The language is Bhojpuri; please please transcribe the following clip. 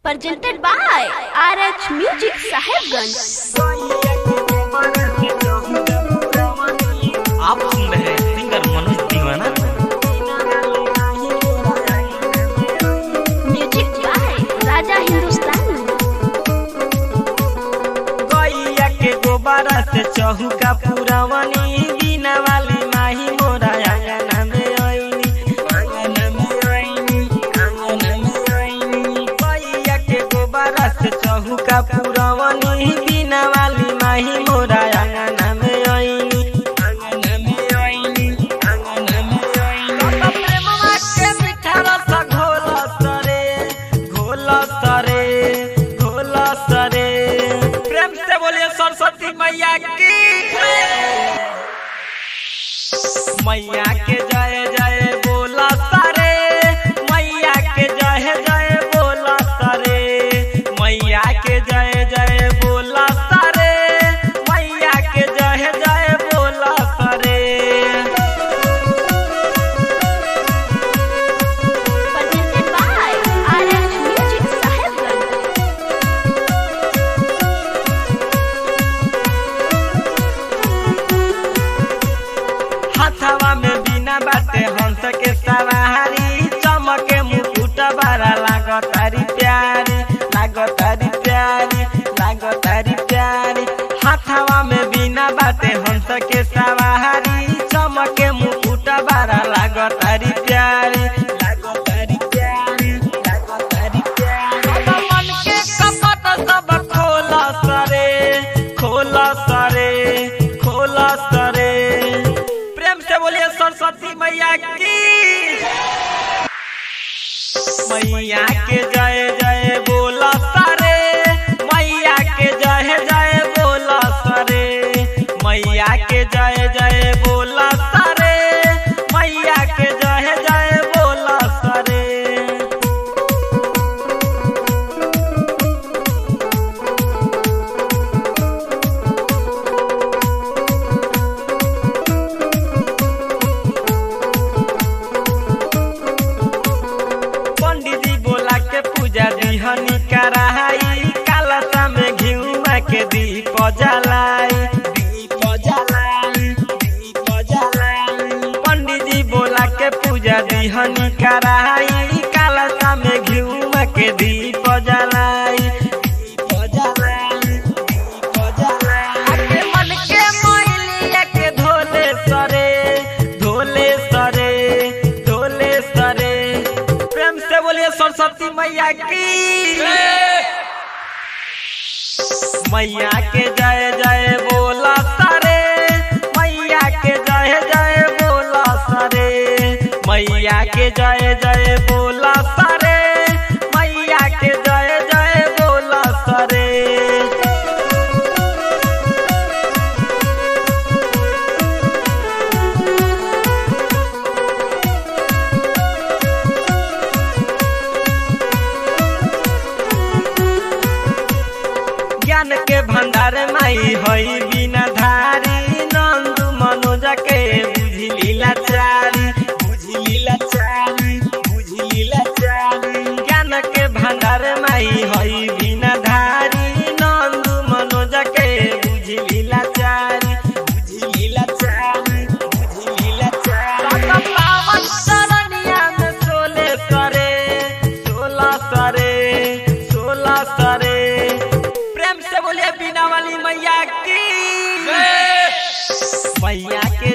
presented by RH Music Sahebganj. आप सुन रहे हैं सिंगर मनोज दीवाना। Music by Raja Hindustani. गैया के गोबरा से चहुका पुरवनी, बिना वाली माही मोरा आंगना में आईनी, आंगना में आईनी, आंगना में आईनी। गैया के गोबरा से चहुका पुरवनी, बिना वाली माही मोरा आंगना में आईनी, आंगना में आईनी, आंगना में आईनी। प्रेमवा के मीठा रस घोला सरे, घोला सरे, घोला सरे। प्रेम से बोलिए सरस्वती मैया की। मैया के जय जय बोला सारे, मैया के जय जय बोला सारे, मैया के जय जय बोला सारे, मैया के जय जय बोला सारे। presented by RH Music Sahebganj. हाथवा में बिना बाटे हंस के सवारी, चमके मुकुट बड़ा लागतारी प्यारी, लागतारी प्यारी, लागतारी प्यारी। हाथवा में बिना बाटे हंस के सवारी, चमके मुकुट बड़ा लागतारी प्यारी, लागतारी प्यारी, लागतारी प्यारी। मन के कपट सब खोला सरे, खोला सरे, खोला सरे। प्रेम से बोलिए सरस्वती मैया की। मैया के जय जय बोला सारे, मैया के जय जय बोला सारे, मैया के जय जय बोला सारे, मैया के जय जय बोला सारे। पंडित जी बोला के पूजा दिहनी कराई, कालसा में घिउमा के दीप जलाई, दीप जलाई, दीप जलाई। पंडित जी बोला के पूजा दिहनी कराई, कालसा में घिउमा के दीप जलाई, दीप जलाई, दीप जलाई। मन के मैलिया के धोले सरे, धोले सरे, धोले सरे। प्रेम से बोलिए सरस्वती मैया की। मैया के जय जय बोला सारे, मैया के जय जय बोला सारे, मैया के जय जय बोला सारे, मैया के जय जय बोला सारे। ज्ञान के भंडार माई हई बिना धारी, नंदू मनोज के बुझी लीला चारी, बुझी लीला चारी, बुझी लीला चारी। ज्ञान के भंडार माई हई बिना धारी, नंदू मनोज के बुझी लीला चारी, बुझी लीला चारी, बुझी लीला चारी। पावन शरणिया में सोले सरे, सोला सरे, सोला सरे। प्रेम से बोलिए बिना वाली मैया की। मैया के